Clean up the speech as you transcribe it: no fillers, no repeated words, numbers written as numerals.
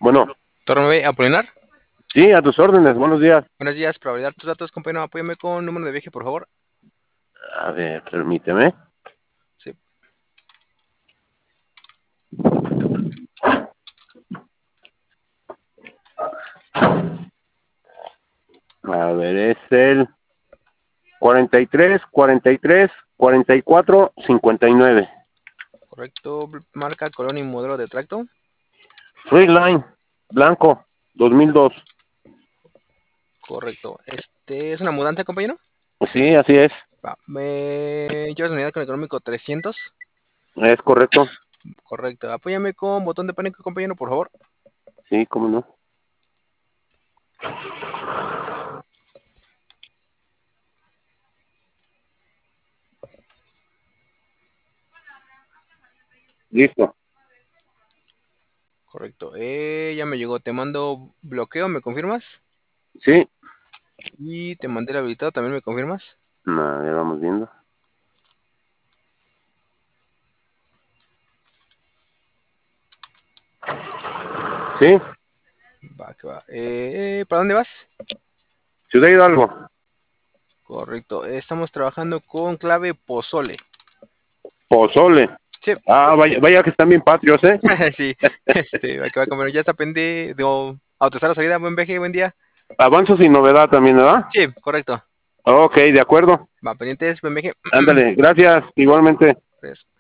Bueno, Torre 9, Apolinar. sí, a tus órdenes, buenos días. Buenos días, para validar tus datos, compañero, apóyame con número de viaje, por favor. A ver, permíteme. Sí, A ver, es el 43, 43, 44, 59. correcto. Marca, color y modelo de tracto. Freeline, blanco, 2002. Correcto. ¿Es una mudanza, compañero? Sí, así es. Va. ¿Me llevas unidad con económico 300? Es correcto. Correcto. Apóyame con botón de pánico, compañero, por favor. Sí, cómo no. Listo. Correcto. Ya me llegó. Te mando bloqueo, ¿me confirmas? Sí. Y te mandé el habilitado, ¿también me confirmas? A ver, vamos viendo. Sí, Va, que va. ¿Para dónde vas? Ciudad Hidalgo. Correcto. Estamos trabajando con clave Pozole. Pozole. Sí. Ah, vaya, vaya que están bien patrios, ¿eh? Sí, va que va, compañero. Ya está pendiente de autoestar la salida. Buen viaje, buen día. Avanzo sin novedad también, ¿verdad? Sí, correcto. Ok, de acuerdo. Va, pendientes, buen viaje. Ándale, gracias, igualmente. Gracias.